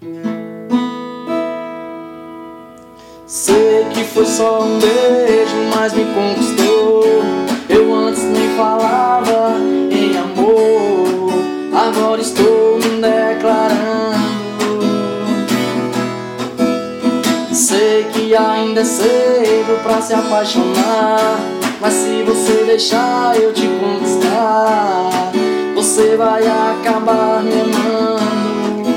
Sei que foi só um beijo, mas me conquistou. Eu antes nem falava em amor, agora estou me declarando. Sei que ainda é cedo pra se apaixonar, mas se você deixar eu te conquistar, você vai acabar me amando.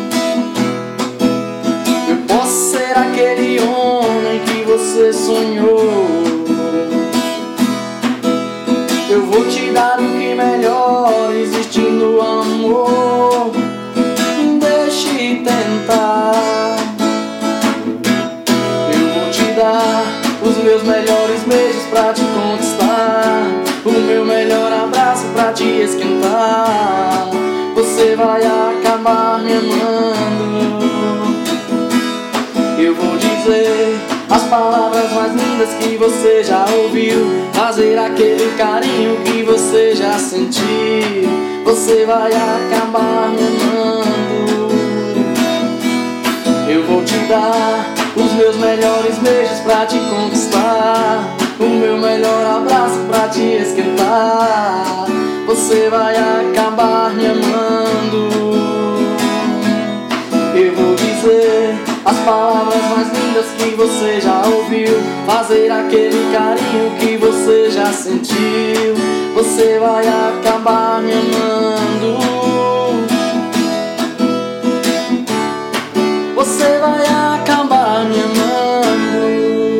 Eu posso ser aquele homem que você sonhou. Eu vou te dar o que melhor existe no amor. Deixe tentar. Eu vou te dar os meus melhores beijos pra te conquistar, o meu melhor abraço pra te esquentar. Você vai acabar me amando. Eu vou dizer as palavras mais lindas que você já ouviu, fazer aquele carinho que você já sentiu. Você vai acabar me amando. Eu vou te dar os meus melhores beijos pra te conquistar, o meu melhor abraço pra te esquentar. Você vai acabar me amando. Eu vou dizer as palavras mais lindas que você já ouviu, fazer aquele carinho que você já sentiu. Você vai acabar me amando.